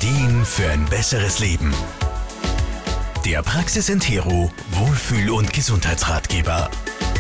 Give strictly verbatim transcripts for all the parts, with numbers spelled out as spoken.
Ideen für ein besseres Leben. Der Praxis Entero Wohlfühl- und Gesundheitsratgeber.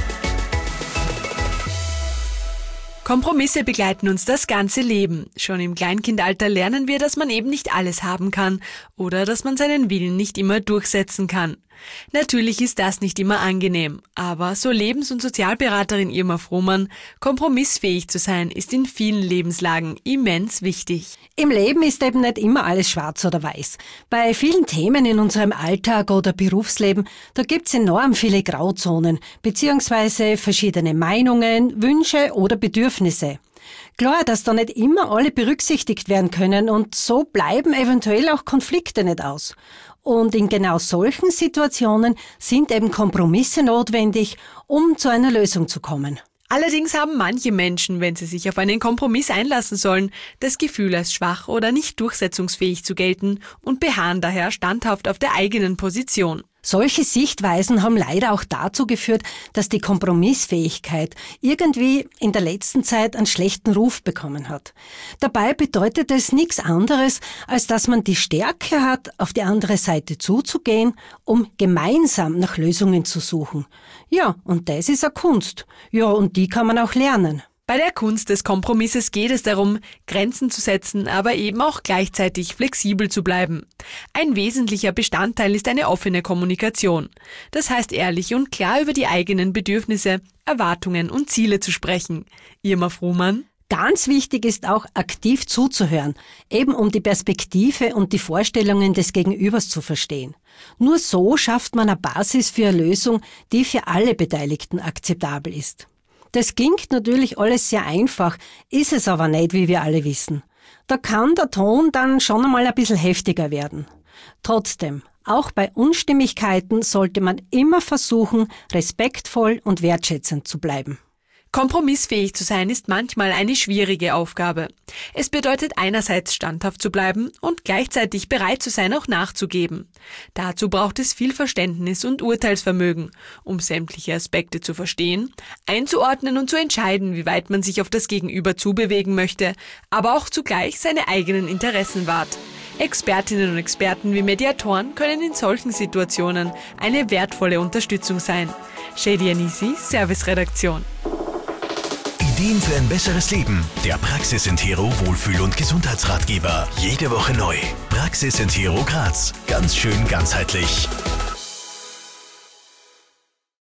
Kompromisse begleiten uns das ganze Leben. Schon im Kleinkindalter lernen wir, dass man eben nicht alles haben kann oder dass man seinen Willen nicht immer durchsetzen kann. Natürlich ist das nicht immer angenehm, aber so Lebens- und Sozialberaterin Irma Frohmann, kompromissfähig zu sein, ist in vielen Lebenslagen immens wichtig. Im Leben ist eben nicht immer alles schwarz oder weiß. Bei vielen Themen in unserem Alltag oder Berufsleben, da gibt's enorm viele Grauzonen, beziehungsweise verschiedene Meinungen, Wünsche oder Bedürfnisse. Klar, dass da nicht immer alle berücksichtigt werden können und so bleiben eventuell auch Konflikte nicht aus. Und in genau solchen Situationen sind eben Kompromisse notwendig, um zu einer Lösung zu kommen. Allerdings haben manche Menschen, wenn sie sich auf einen Kompromiss einlassen sollen, das Gefühl, als schwach oder nicht durchsetzungsfähig zu gelten und beharren daher standhaft auf der eigenen Position. Solche Sichtweisen haben leider auch dazu geführt, dass die Kompromissfähigkeit irgendwie in der letzten Zeit einen schlechten Ruf bekommen hat. Dabei bedeutet es nichts anderes, als dass man die Stärke hat, auf die andere Seite zuzugehen, um gemeinsam nach Lösungen zu suchen. Ja, und das ist eine Kunst. Ja, und die kann man auch lernen. Bei der Kunst des Kompromisses geht es darum, Grenzen zu setzen, aber eben auch gleichzeitig flexibel zu bleiben. Ein wesentlicher Bestandteil ist eine offene Kommunikation. Das heißt, ehrlich und klar über die eigenen Bedürfnisse, Erwartungen und Ziele zu sprechen. Irma Frohmann? Ganz wichtig ist auch, aktiv zuzuhören, eben um die Perspektive und die Vorstellungen des Gegenübers zu verstehen. Nur so schafft man eine Basis für eine Lösung, die für alle Beteiligten akzeptabel ist. Das klingt natürlich alles sehr einfach, ist es aber nicht, wie wir alle wissen. Da kann der Ton dann schon einmal ein bisschen heftiger werden. Trotzdem, auch bei Unstimmigkeiten sollte man immer versuchen, respektvoll und wertschätzend zu bleiben. Kompromissfähig zu sein ist manchmal eine schwierige Aufgabe. Es bedeutet einerseits standhaft zu bleiben und gleichzeitig bereit zu sein, auch nachzugeben. Dazu braucht es viel Verständnis und Urteilsvermögen, um sämtliche Aspekte zu verstehen, einzuordnen und zu entscheiden, wie weit man sich auf das Gegenüber zubewegen möchte, aber auch zugleich seine eigenen Interessen wahrt. Expertinnen und Experten wie Mediatoren können in solchen Situationen eine wertvolle Unterstützung sein. Shady Anisi, Serviceredaktion. Ideen für ein besseres Leben. Der Praxis Entero Wohlfühl- und Gesundheitsratgeber. Jede Woche neu. Praxis Entero Graz. Ganz schön ganzheitlich.